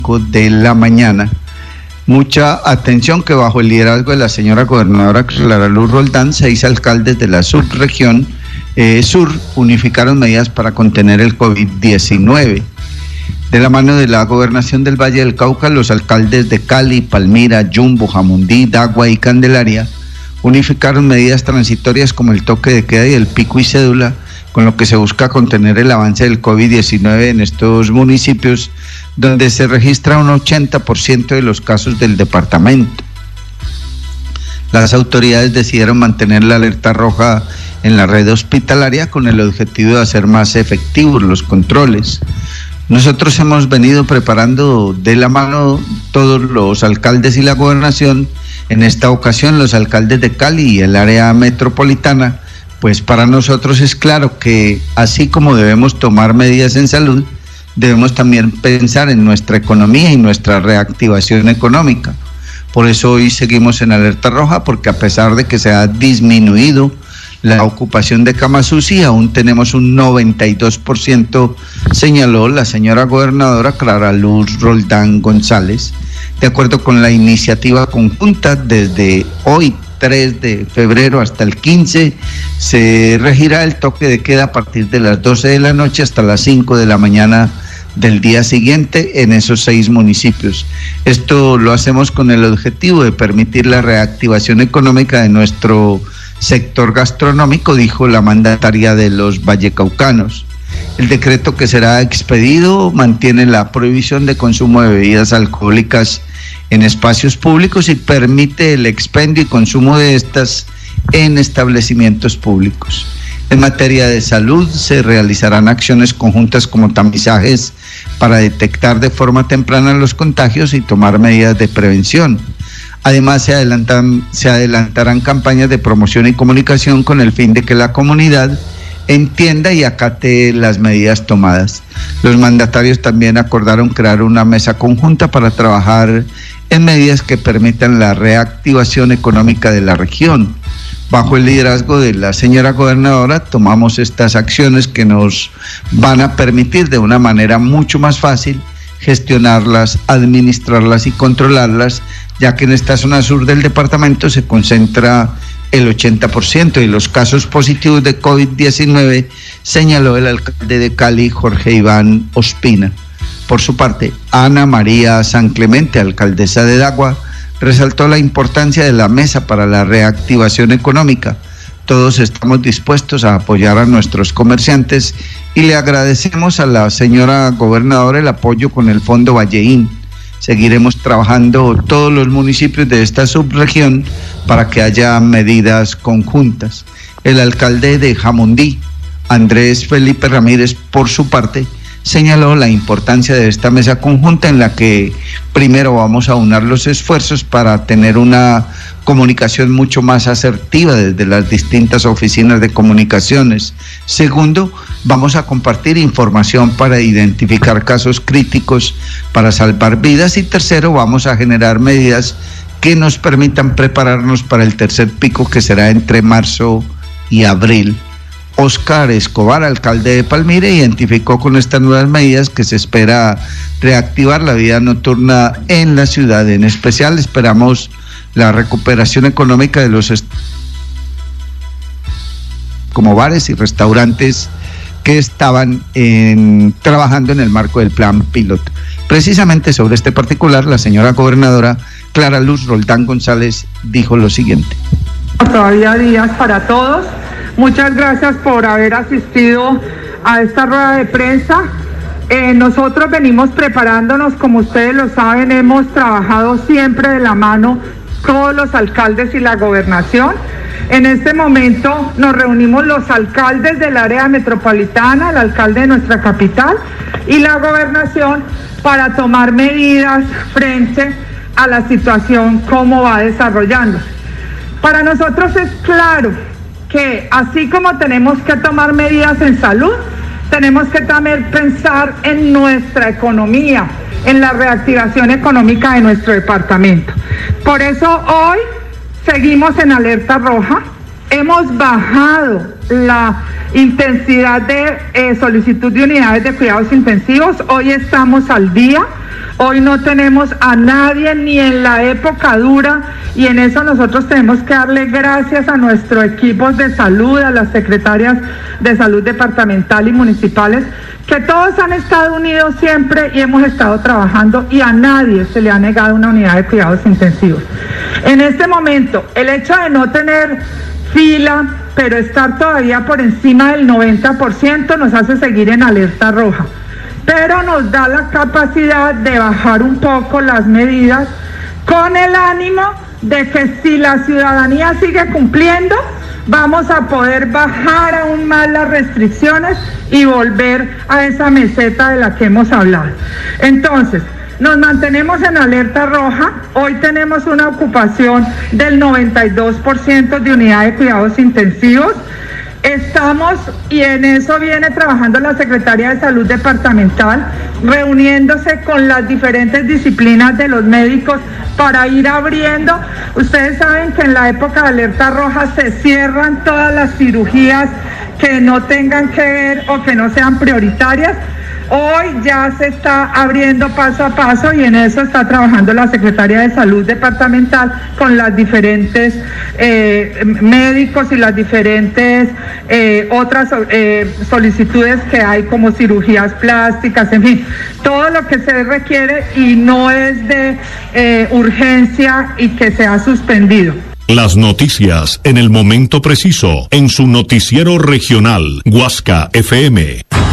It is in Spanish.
de la mañana. Mucha atención que bajo el liderazgo de la señora gobernadora Clara Luz Roldán, 6 alcaldes de la subregión sur unificaron medidas para contener el COVID-19. De la mano de la gobernación del Valle del Cauca, los alcaldes de Cali, Palmira, Yumbo, Jamundí, Dagua y Candelaria unificaron medidas transitorias como el toque de queda y el pico y cédula, con lo que se busca contener el avance del COVID-19 en estos municipios, donde se registra un 80% de los casos del departamento. Las autoridades decidieron mantener la alerta roja en la red hospitalaria con el objetivo de hacer más efectivos los controles. Nosotros hemos venido preparando de la mano todos los alcaldes y la gobernación, en esta ocasión los alcaldes de Cali y el área metropolitana, pues para nosotros es claro que así como debemos tomar medidas en salud, debemos también pensar en nuestra economía y nuestra reactivación económica. Por eso hoy seguimos en alerta roja, porque a pesar de que se ha disminuido la ocupación de camas UCI, aún tenemos un 92%, señaló la señora gobernadora Clara Luz Roldán González. De acuerdo con la iniciativa conjunta, desde hoy 3 de febrero hasta el 15 se regirá el toque de queda a partir de las 12 de la noche hasta las 5 de la mañana del día siguiente en esos 6 municipios. Esto lo hacemos con el objetivo de permitir la reactivación económica de nuestro sector gastronómico, dijo la mandataria de los vallecaucanos. El decreto que será expedido mantiene la prohibición de consumo de bebidas alcohólicas en espacios públicos y permite el expendio y consumo de estas en establecimientos públicos. En materia de salud se realizarán acciones conjuntas como tamizajes para detectar de forma temprana los contagios y tomar medidas de prevención. Además, se adelantarán campañas de promoción y comunicación con el fin de que la comunidad entienda y acate las medidas tomadas. Los mandatarios también acordaron crear una mesa conjunta para trabajar en medidas que permitan la reactivación económica de la región. Bajo el liderazgo de la señora gobernadora, tomamos estas acciones que nos van a permitir de una manera mucho más fácil gestionarlas, administrarlas y controlarlas, ya que en esta zona sur del departamento se concentra el 80% de los casos positivos de COVID-19, señaló el alcalde de Cali, Jorge Iván Ospina. Por su parte, Ana María San Clemente, alcaldesa de Dagua, resaltó la importancia de la mesa para la reactivación económica. Todos estamos dispuestos a apoyar a nuestros comerciantes y le agradecemos a la señora gobernadora el apoyo con el Fondo Valleín. Seguiremos trabajando todos los municipios de esta subregión para que haya medidas conjuntas. El alcalde de Jamundí, Andrés Felipe Ramírez, por su parte, señaló la importancia de esta mesa conjunta en la que primero vamos a aunar los esfuerzos para tener una comunicación mucho más asertiva desde las distintas oficinas de comunicaciones. Segundo, vamos a compartir información para identificar casos críticos para salvar vidas. Y tercero, vamos a generar medidas que nos permitan prepararnos para el tercer pico, que será entre marzo y abril. Óscar Escobar, alcalde de Palmira, identificó con estas nuevas medidas que se espera reactivar la vida nocturna en la ciudad. En especial esperamos la recuperación económica de los como bares y restaurantes que estaban trabajando en el marco del plan piloto. Precisamente sobre este particular, la señora gobernadora Clara Luz Roldán González dijo lo siguiente. Todavía días para todos. Muchas gracias por haber asistido a esta rueda de prensa. Nosotros venimos preparándonos, como ustedes lo saben, hemos trabajado siempre de la mano todos los alcaldes y la gobernación. En este momento nos reunimos los alcaldes del área metropolitana, el alcalde de nuestra capital y la gobernación para tomar medidas frente a la situación como va desarrollándose. Para nosotros es claro que así como tenemos que tomar medidas en salud, tenemos que también pensar en nuestra economía, en la reactivación económica de nuestro departamento. Por eso hoy seguimos en alerta roja, hemos bajado intensidad de solicitud de unidades de cuidados intensivos. Hoy estamos al día. Hoy no tenemos a nadie ni en la época dura, y en eso nosotros tenemos que darle gracias a nuestros equipos de salud, a las secretarias de salud departamental y municipales, que todos han estado unidos siempre y hemos estado trabajando, y a nadie se le ha negado una unidad de cuidados intensivos. En este momento, el hecho de no tener fila, pero estar todavía por encima del 90%, nos hace seguir en alerta roja, pero nos da la capacidad de bajar un poco las medidas con el ánimo de que si la ciudadanía sigue cumpliendo, vamos a poder bajar aún más las restricciones y volver a esa meseta de la que hemos hablado. Entonces, nos mantenemos en alerta roja. Hoy tenemos una ocupación del 92% de unidad de cuidados intensivos. Estamos, y en eso viene trabajando la Secretaría de Salud Departamental, reuniéndose con las diferentes disciplinas de los médicos para ir abriendo. Ustedes saben que en la época de alerta roja se cierran todas las cirugías que no tengan que ver o que no sean prioritarias. Hoy ya se está abriendo paso a paso, y en eso está trabajando la Secretaría de Salud Departamental con las diferentes médicos y las diferentes otras solicitudes que hay, como cirugías plásticas, en fin, todo lo que se requiere y no es de urgencia y que se ha suspendido. Las noticias en el momento preciso, en su noticiero regional, Huasca FM.